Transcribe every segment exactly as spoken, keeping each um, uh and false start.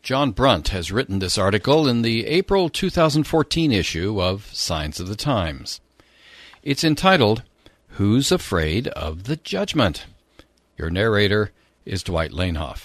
John Brunt has written this article in the April two thousand fourteen issue of Signs of the Times. It's entitled, Who's Afraid of the Judgment? Your narrator is Dwight Lanehoff.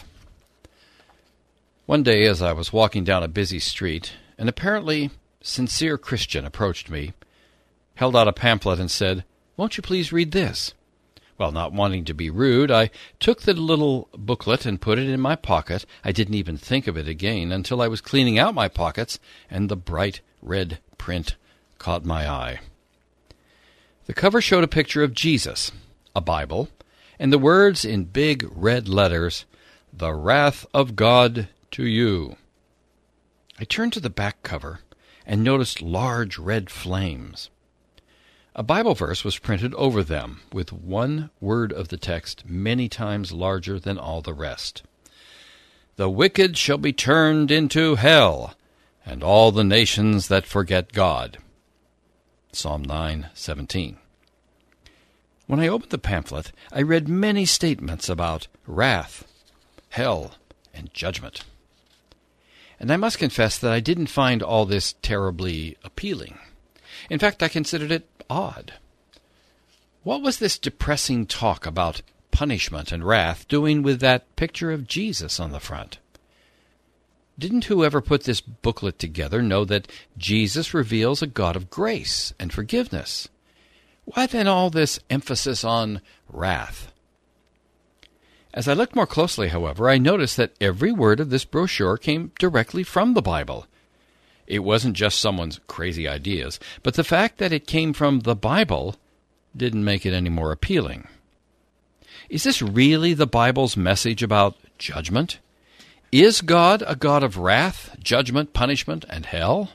One day as I was walking down a busy street, an apparently sincere Christian approached me, held out a pamphlet and said, "Won't you please read this?" Well, not wanting to be rude, I took the little booklet and put it in my pocket. I didn't even think of it again until I was cleaning out my pockets, and the bright red print caught my eye. The cover showed a picture of Jesus, a Bible, and the words in big red letters, "The Wrath of God to You." I turned to the back cover and noticed large red flames. A Bible verse was printed over them, with one word of the text many times larger than all the rest. "The wicked shall be turned into hell, and all the nations that forget God." Psalm nine seventeen. When I opened the pamphlet, I read many statements about wrath, hell, and judgment. And I must confess that I didn't find all this terribly appealing. In fact, I considered it odd. What was this depressing talk about punishment and wrath doing with that picture of Jesus on the front? Didn't whoever put this booklet together know that Jesus reveals a God of grace and forgiveness? Why then all this emphasis on wrath? As I looked more closely, however, I noticed that every word of this brochure came directly from the Bible. It wasn't just someone's crazy ideas, but the fact that it came from the Bible didn't make it any more appealing. Is this really the Bible's message about judgment? Is God a God of wrath, judgment, punishment, and hell?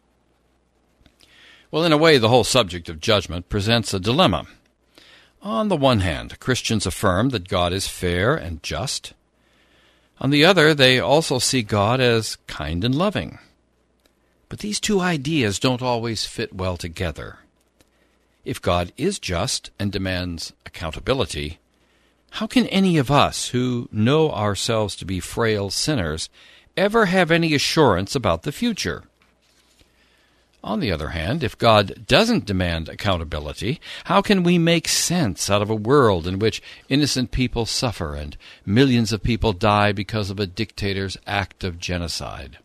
Well, in a way, the whole subject of judgment presents a dilemma. On the one hand, Christians affirm that God is fair and just. On the other, they also see God as kind and loving. But these two ideas don't always fit well together. If God is just and demands accountability, how can any of us who know ourselves to be frail sinners ever have any assurance about the future? On the other hand, if God doesn't demand accountability, how can we make sense out of a world in which innocent people suffer and millions of people die because of a dictator's act of genocide?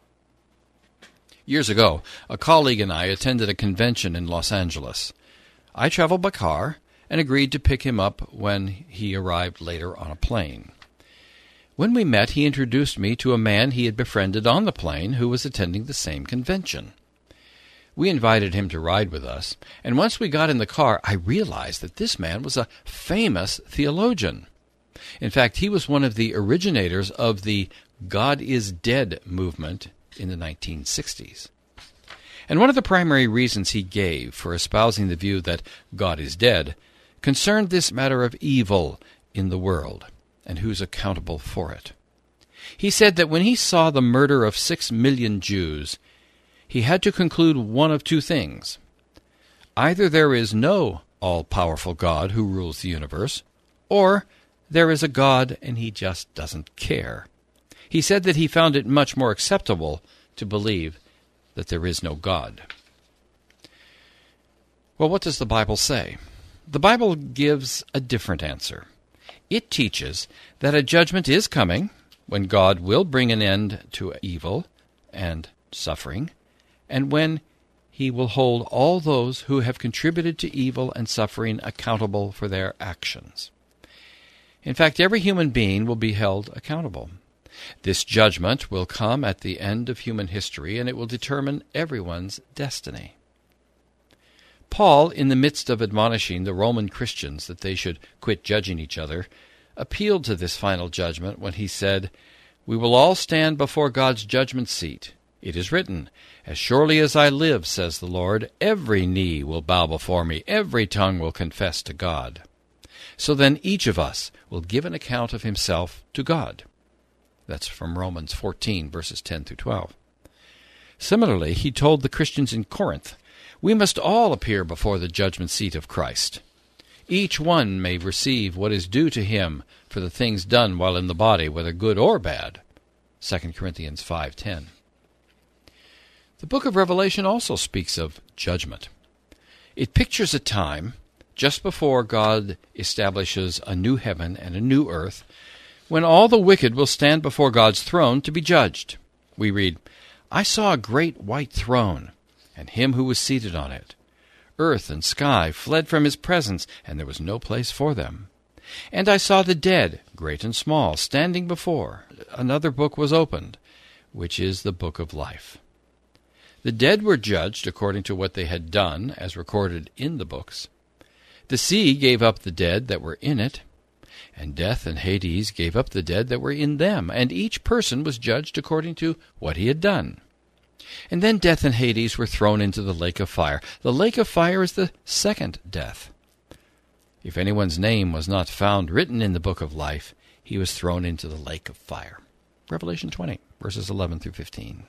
Years ago, a colleague and I attended a convention in Los Angeles. I traveled by car and agreed to pick him up when he arrived later on a plane. When we met, he introduced me to a man he had befriended on the plane who was attending the same convention. We invited him to ride with us, and once we got in the car, I realized that this man was a famous theologian. In fact, he was one of the originators of the God is Dead movement in the nineteen sixties. And one of the primary reasons he gave for espousing the view that God is dead concerned this matter of evil in the world and who's accountable for it. He said that when he saw the murder of six million Jews, he had to conclude one of two things. Either there is no all-powerful God who rules the universe, or there is a God and he just doesn't care. He said that he found it much more acceptable to believe that there is no God. Well, what does the Bible say? The Bible gives a different answer. It teaches that a judgment is coming when God will bring an end to evil and suffering, and when he will hold all those who have contributed to evil and suffering accountable for their actions. In fact, every human being will be held accountable. This judgment will come at the end of human history, and it will determine everyone's destiny. Paul, in the midst of admonishing the Roman Christians that they should quit judging each other, appealed to this final judgment when he said, "We will all stand before God's judgment seat. It is written, 'As surely as I live, says the Lord, every knee will bow before me, every tongue will confess to God.' So then each of us will give an account of himself to God." That's from Romans fourteen, verses ten through twelve. Similarly, he told the Christians in Corinth, "We must all appear before the judgment seat of Christ. Each one may receive what is due to him for the things done while in the body, whether good or bad. Second Corinthians five ten. The book of Revelation also speaks of judgment. It pictures a time just before God establishes a new heaven and a new earth, when all the wicked will stand before God's throne to be judged. We read, "I saw a great white throne, and him who was seated on it. Earth and sky fled from his presence, and there was no place for them. And I saw the dead, great and small, standing before. Another book was opened, which is the book of life. The dead were judged according to what they had done, as recorded in the books. The sea gave up the dead that were in it, and death and Hades gave up the dead that were in them, and each person was judged according to what he had done. And then death and Hades were thrown into the lake of fire. The lake of fire is the second death. If anyone's name was not found written in the book of life, he was thrown into the lake of fire." Revelation twenty, verses eleven through fifteen.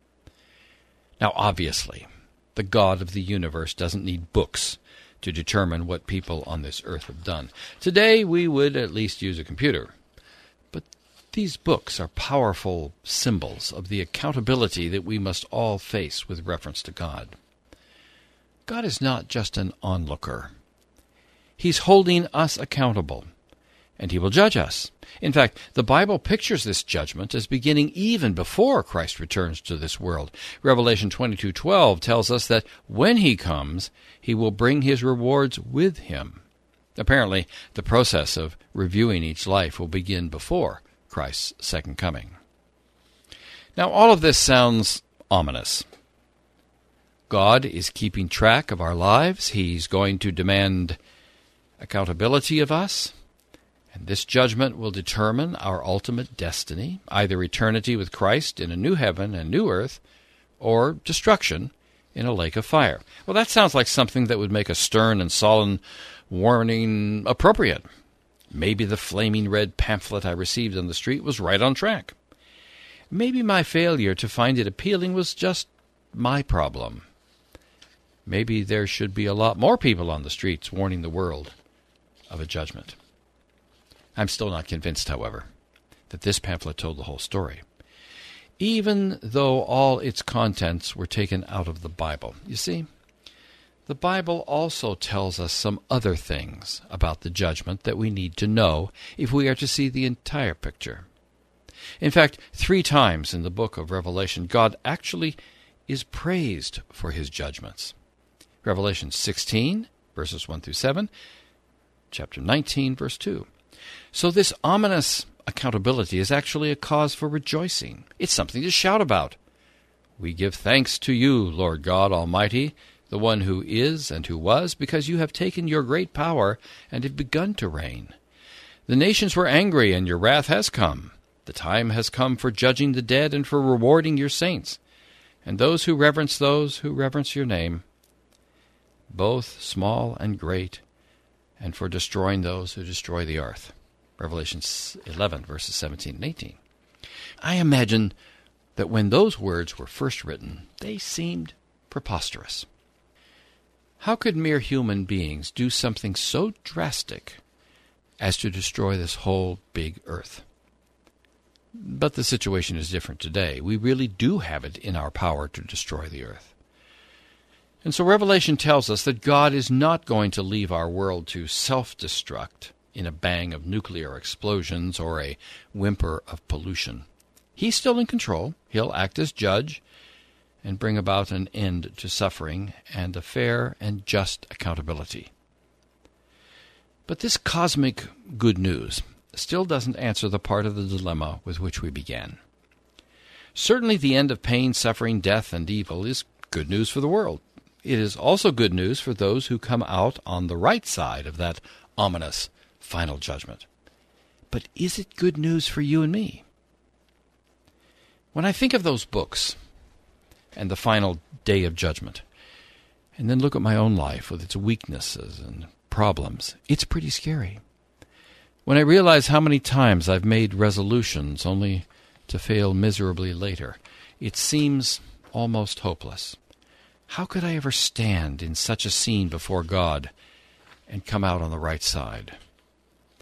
Now, obviously, the God of the universe doesn't need books to determine what people on this earth have done. Today, we would at least use a computer. But these books are powerful symbols of the accountability that we must all face with reference to God. God is not just an onlooker. He's holding us accountable, and he will judge us. In fact, the Bible pictures this judgment as beginning even before Christ returns to this world. Revelation twenty-two twelve tells us that when he comes, he will bring his rewards with him. Apparently, the process of reviewing each life will begin before Christ's second coming. Now, all of this sounds ominous. God is keeping track of our lives. He's going to demand accountability of us. And this judgment will determine our ultimate destiny, either eternity with Christ in a new heaven and new earth, or destruction in a lake of fire. Well, that sounds like something that would make a stern and solemn warning appropriate. Maybe the flaming red pamphlet I received on the street was right on track. Maybe my failure to find it appealing was just my problem. Maybe there should be a lot more people on the streets warning the world of a judgment. I'm still not convinced, however, that this pamphlet told the whole story, even though all its contents were taken out of the Bible. You see, the Bible also tells us some other things about the judgment that we need to know if we are to see the entire picture. In fact, three times in the book of Revelation, God actually is praised for his judgments. Revelation sixteen, verses one through seven, chapter nineteen, verse two. So this ominous accountability is actually a cause for rejoicing. It's something to shout about. We give thanks to you, Lord God Almighty, the one who is and who was, because you have taken your great power and have begun to reign. The nations were angry, and your wrath has come. The time has come for judging the dead and for rewarding your saints, and those who reverence those who reverence your name, both small and great, and for destroying those who destroy the earth. Revelation eleven, verses seventeen and eighteen. I imagine that when those words were first written, they seemed preposterous. How could mere human beings do something so drastic as to destroy this whole big earth? But the situation is different today. We really do have it in our power to destroy the earth. And so Revelation tells us that God is not going to leave our world to self-destruct in a bang of nuclear explosions or a whimper of pollution. He's still in control. He'll act as judge and bring about an end to suffering and a fair and just accountability. But this cosmic good news still doesn't answer the part of the dilemma with which we began. Certainly the end of pain, suffering, death, and evil is good news for the world. It is also good news for those who come out on the right side of that ominous final judgment. But is it good news for you and me? When I think of those books and the final day of judgment, and then look at my own life with its weaknesses and problems, it's pretty scary. When I realize how many times I've made resolutions only to fail miserably later, it seems almost hopeless. How could I ever stand in such a scene before God and come out on the right side?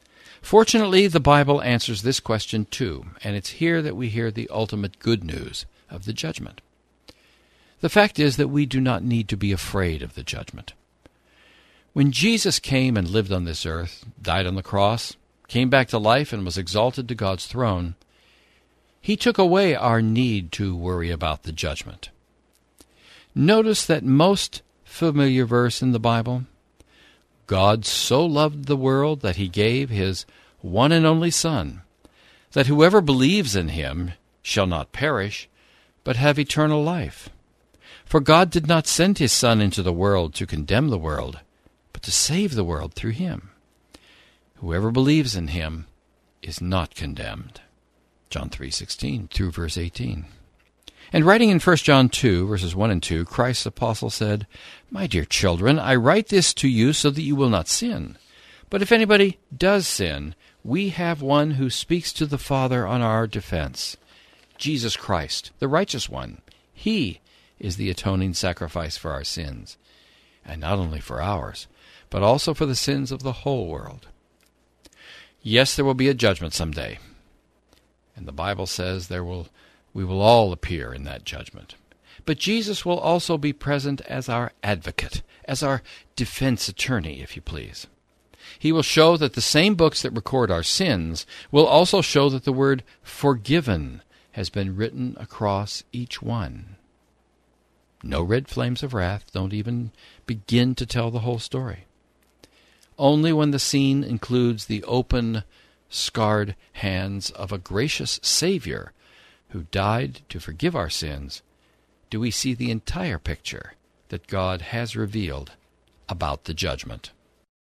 Fortunately, the Bible answers this question too, and it's here that we hear the ultimate good news of the judgment. The fact is that we do not need to be afraid of the judgment. When Jesus came and lived on this earth, died on the cross, came back to life, and was exalted to God's throne, he took away our need to worry about the judgment. Notice that most familiar verse in the Bible, God so loved the world that he gave his one and only Son, that whoever believes in him shall not perish, but have eternal life. For God did not send his Son into the world to condemn the world, but to save the world through him. Whoever believes in him is not condemned. John three sixteen through verse eighteen. And writing in First John two, verses one and two, Christ's apostle said, "My dear children, I write this to you so that you will not sin. But if anybody does sin, we have one who speaks to the Father on our defense, Jesus Christ, the righteous one. He is the atoning sacrifice for our sins, and not only for ours, but also for the sins of the whole world." Yes, there will be a judgment someday, and the Bible says there will we will all appear in that judgment. But Jesus will also be present as our advocate, as our defense attorney, if you please. He will show that the same books that record our sins will also show that the word forgiven has been written across each one. No red flames of wrath, don't even begin to tell the whole story. Only when the scene includes the open, scarred hands of a gracious Savior who died to forgive our sins do we see the entire picture that God has revealed about the judgment.